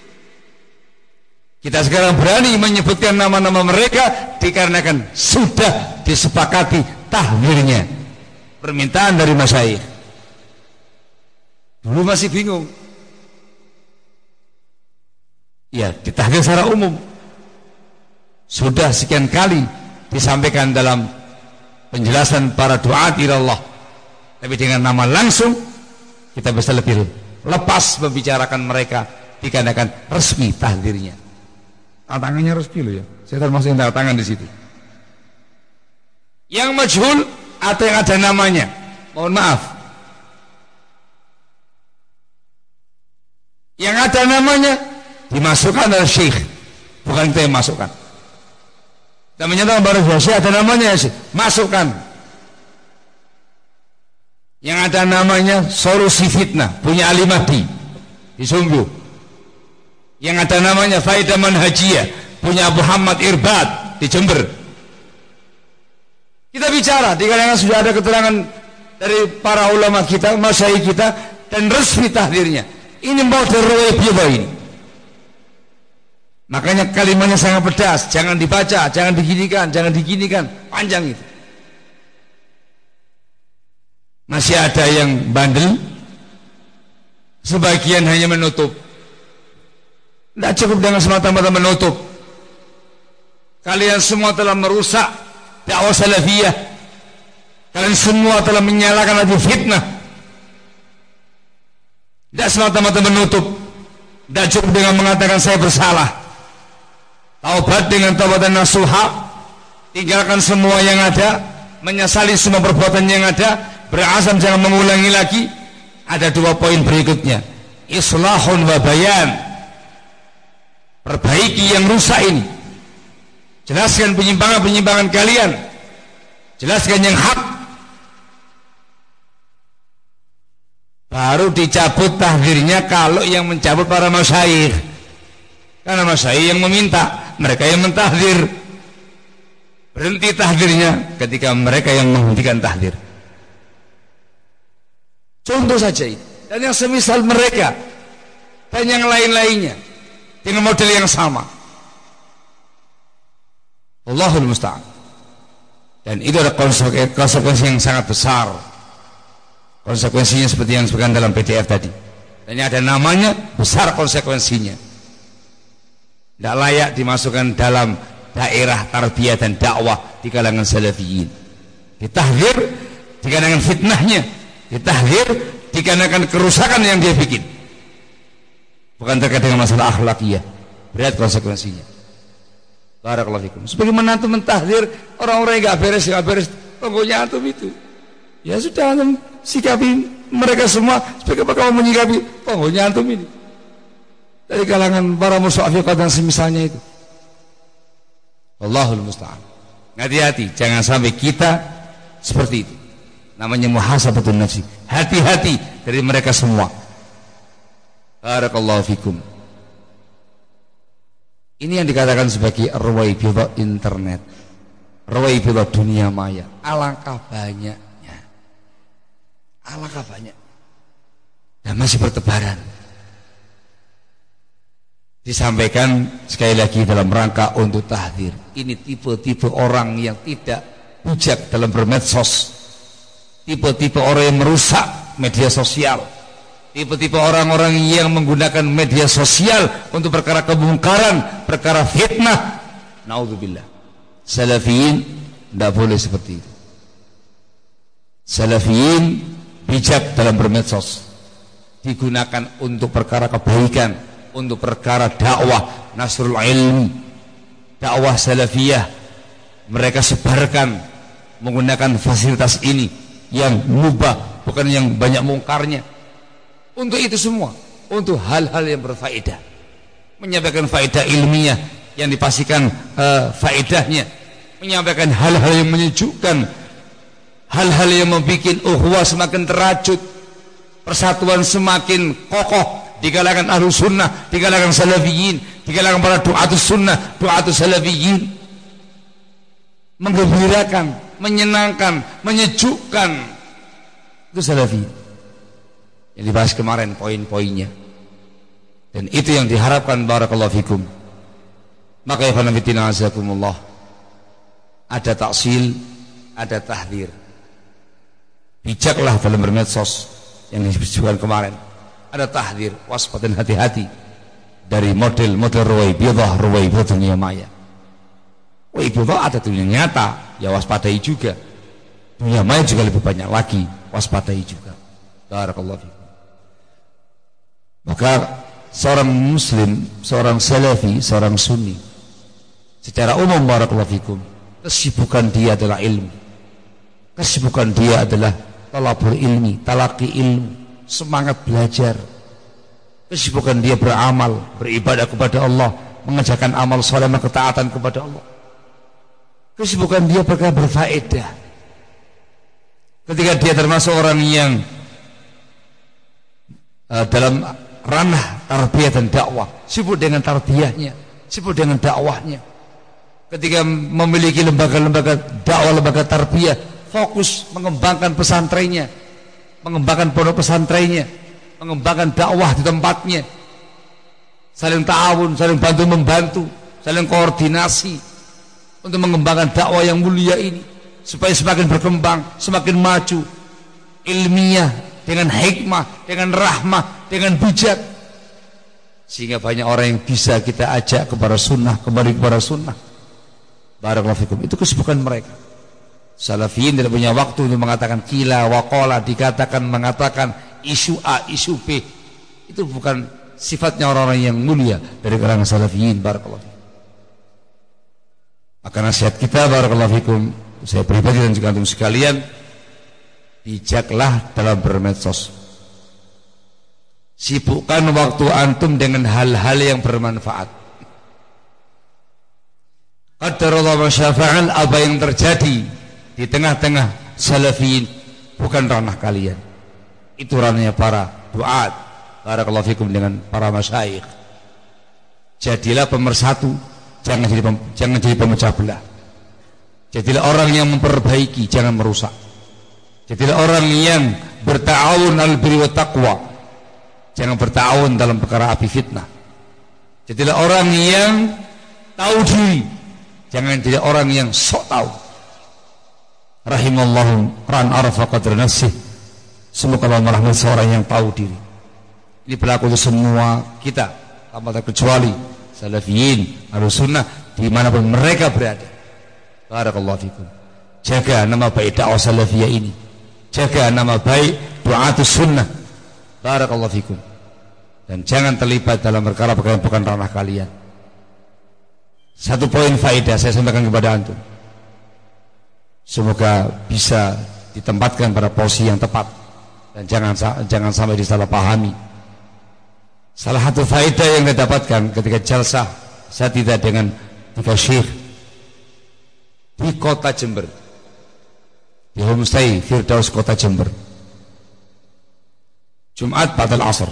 Kita sekarang berani menyebutkan nama-nama mereka dikarenakan sudah disepakati tahdirnya, permintaan dari masyayikh. Dulu masih bingung. Ya, ditahdir secara umum. Sudah sekian kali disampaikan dalam penjelasan para duat ila Allah. Tapi dengan nama langsung kita bisa lebih lepas membicarakan mereka dikarenakan resmi tahdirnya. Tangannya resmi loh ya. Saya termasuk yang tangan di situ. Yang majhul atau yang ada namanya, mohon maaf. Yang ada namanya dimasukkan oleh syekh, bukan kita yang masukkan. Kita menyatakan baru syekh ada namanya, masukkan. Yang ada namanya solusi fitnah, punya Ali Mahdi di Sumbu. Yang ada namanya Faidah Manhajiyah, punya Muhammad Irbad di Jember. Kita bicara di kalangan sudah ada keterangan dari para ulama kita, masyayikh kita, dan resmi tahdirnya. Ini model Ruwaibiyah ini. Makanya kalimatnya sangat pedas, jangan dibaca, jangan diginikan, panjang itu. Masih ada yang bandel, sebagian hanya menutup. Tidak cukup dengan semata-mata menutup. Kalian semua telah merusak dakwah salafiyah. Kalian semua telah menyalakan lagi fitnah. Tidak semata-mata menutup. Tidak cukup dengan mengatakan saya bersalah. Taubat dengan taubat dan nasuha. Tinggalkan semua yang ada, menyesali semua perbuatan yang ada, berazam jangan mengulangi lagi. Ada 2 poin berikutnya. Islahun wa bayan. Perbaiki yang rusak ini. Jelaskan penyimpangan-penyimpangan kalian. Jelaskan yang hak. Baru dicabut tahdirnya kalau yang mencabut para masyayikh. Karena masyayikh yang meminta, mereka yang mentahdir. Berhenti tahdirnya ketika mereka yang menghentikan tahdir. Contoh saja ini. Dan yang semisal mereka dan yang lain-lainnya dengan model yang sama. Allahul musta'an. Dan itu ada konsekuensi yang sangat besar. Konsekuensinya seperti yang disebutkan dalam PDF tadi. Dan ini ada namanya, besar konsekuensinya. Tidak layak dimasukkan dalam daerah tarbiyah dan dakwah di kalangan salafiyin. Ditahdir dikarenakan fitnahnya, ditahdir dikarenakan kerusakan yang dia bikin. Bukan terkait dengan masalah akhlakiyah. Berat konsekuensinya. Barakallahu fikum. Sebagaimana antum mentahdir orang-orang yang gak beres, pokoknya antum itu. Ya sudah, antum sikapi mereka semua sebagai kamu menyikapi pokoknya antum ini. Dari kalangan para musyafiqah dan semisalnya itu. Allahul musta'an. Hati-hati, jangan sampai kita seperti itu. Namanya muhasabatun nafsi. Hati-hati dari mereka semua. Barakallahu fikum. Ini yang dikatakan sebagai Ruwaibiyah internet, Ruwaibiyah dunia maya. Alangkah banyaknya, dan masih bertebaran. Disampaikan sekali lagi dalam rangka untuk tahdir. Ini tipe-tipe orang yang tidak bijak dalam bermedsos, tipe-tipe orang yang merusak media sosial, tipe-tipe orang-orang yang menggunakan media sosial untuk perkara kemungkaran, perkara fitnah. Naudzubillah. Salafiyin tidak boleh seperti itu. Salafiyin bijak dalam bermedsos, digunakan untuk perkara kebaikan, untuk perkara dakwah nasrul ilmi, dakwah salafiyah. Mereka sebarkan menggunakan fasilitas ini yang mubah, bukan yang banyak mungkarnya. Untuk itu semua, untuk hal-hal yang berfaedah, menyampaikan faedah ilmiah yang dipastikan faedahnya, menyampaikan hal-hal yang menyejukkan, hal-hal yang membuat ukhuwah semakin terajut, persatuan semakin kokoh di kalangan ahlu sunnah, di kalangan salafiyin, di kalangan para du'atus sunnah, du'atus salafiyin. Menggembirakan, menyenangkan, menyejukkan, itu salafiyin. Yang dibahas kemarin poin-poinnya, dan itu yang diharapkan. Barakallahu fikum. Maka ya khanafitina azakumullah, ada taksil, ada tahdir. Bijaklah dalam bermedsos yang disebutkan kemarin. Ada tahdir, waspada dan hati-hati. dari model-model Ruwaibidah dunia maya. Ruwaibidah ada dunia nyata, ya waspadai juga. Dunia maya juga lebih banyak lagi, waspadai juga. Barakallahu fikum. Maka seorang muslim, seorang salafi, seorang sunni, secara umum barakallahu fikum, kesibukan dia adalah ilmu. Kesibukan dia adalah talabul ilmi, talaqi ilmu, semangat belajar. Kesibukan dia beramal, beribadah kepada Allah, mengerjakan amal saleh, ketaatan kepada Allah. Kesibukan dia berfaedah. Ketika dia termasuk orang yang dalam ranah tarbiyah dan dakwah, sibuk dengan tarbiyahnya, sibuk dengan dakwahnya. Ketika memiliki lembaga-lembaga dakwah, lembaga tarbiyah, fokus mengembangkan pesantrennya, mengembangkan pondok pesantrennya, mengembangkan dakwah di tempatnya, saling ta'awun, saling bantu-membantu, saling koordinasi untuk mengembangkan dakwah yang mulia ini supaya semakin berkembang, semakin maju, ilmiah, dengan hikmah, dengan rahmah, dengan bijak, sehingga banyak orang yang bisa kita ajak kepada sunnah, kembali kepada sunnah. Barakallahu fikum. Itu kesibukan mereka. Salafiyin tidak punya waktu untuk mengatakan kila waqala, dikatakan, mengatakan isu A, isu B. Itu bukan sifatnya orang-orang yang mulia dari kalangan salafiyin. Barakallahu fikum. Maka nasihat kita barakallahu fikum, saya pribadi dan juga antum sekalian, bijaklah dalam bermedsos. Sibukkan waktu antum dengan hal-hal yang bermanfaat. Qadarullah wa syafa'al, apa yang terjadi di tengah-tengah salafiyin bukan ranah kalian. Itu ranahnya para duat. Barakallahu fikum, dengan para masyayikh. Jadilah pemersatu, jangan jadi pemecah belah. Jadilah orang yang memperbaiki, jangan merusak. Jadilah orang yang berta'awun al-birri wa taqwa, jangan berta'awun dalam perkara api fitnah. Jadilah orang yang tahu diri, jangan jadi orang yang sok tahu. Rahimallahu ran arafa qadra nafsih. Semoga Allah merahmati seorang yang tahu diri. Ini berlaku untuk semua kita, tanpa terkecuali salafiyin, ahlussunnah, dimanapun mereka berada. Barakallahu fikum. Jaga nama baik dakwah salafiyah ini, jaga nama baik du'atus sunnah. Barakallahu fikum. Dan jangan terlibat dalam perkara-perkara yang bukan ranah kalian. Satu poin faedah saya sampaikan kepada antum, semoga bisa ditempatkan pada posisi yang tepat dan jangan sampai disalahpahami. Salah satu faedah yang saya dapatkan ketika jalsah saya tidak dengan tiga syekh di kota Jember, di homestay Firdaus kota Jember, Jumat ba'dal asr,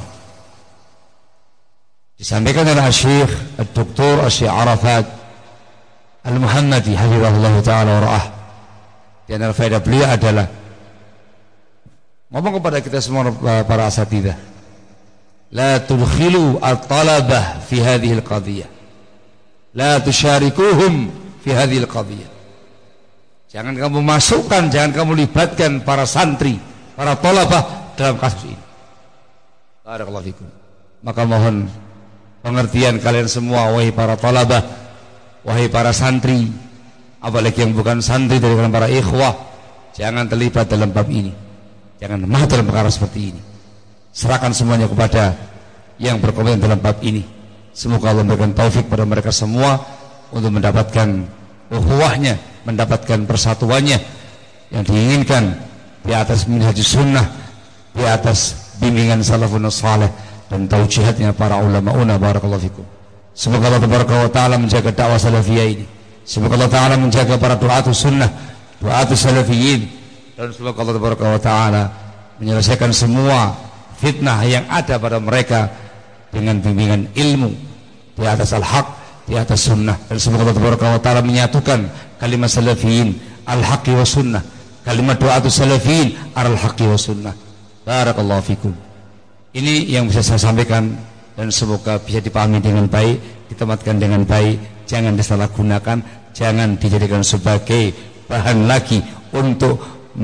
disampaikan oleh Syekh Dr. Syekh Arafat Al-Muhammadi hafizahullah ta'ala wa ra'ah. Di antara faedah beliau adalah ngomong kepada kita semua para asatidzah, la tudkhilu at-talabah fi hadhihi al-qadhiyah, la tusyarikuhum fi hadhihi al-qadhiyah. Jangan kamu masukkan, jangan kamu libatkan para santri, para talabah dalam kasus ini. Barakallahu fikum. Maka mohon pengertian kalian semua, wahai para talabah, wahai para santri, apalagi yang bukan santri dari kalangan para ikhwah, jangan terlibat dalam bab ini. Jangan lemah dalam perkara seperti ini. Serahkan semuanya kepada yang berkompeten dalam bab ini. Semoga Allah memberikan taufik pada mereka semua untuk mendapatkan ukhuwahnya, mendapatkan persatuannya yang diinginkan di atas minhajus sunnah, di atas bimbingan salafun salih dan taujihatnya para ulama-una. Barakallahu fikum. Semoga Allah Taala menjaga dakwah salafiyah ini. Semoga Allah Ta'ala menjaga para du'atus sunnah, du'atus salafiyin, dan semoga Allah Ta'ala menyelesaikan semua fitnah yang ada pada mereka dengan bimbingan ilmu di atas al-haq, di atas sunnah. Dan semoga Allah Ta'ala menyatukan kalimat salafiyin al-haqqi wa sunnah, kalimat du'atus salafiyin al-haqqi wa sunnah. Barakallahu fikum. Ini yang bisa saya sampaikan dan semoga bisa dipahami dengan baik, ditempatkan dengan baik. Jangan disalahgunakan, jangan dijadikan sebagai bahan lagi untuk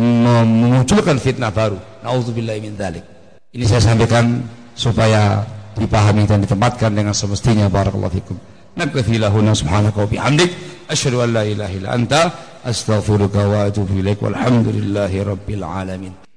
memunculkan fitnah baru. Nauzubillahi min dzalik. Ini saya sampaikan supaya dipahami dan ditempatkan dengan semestinya. Barakallahu fikum. Nakfi lahuna subhanaka wa bihamdik asyhadu an la ilaha illa anta astaghfiruka wa atubu ilaik walhamdulillahi rabbil alamin.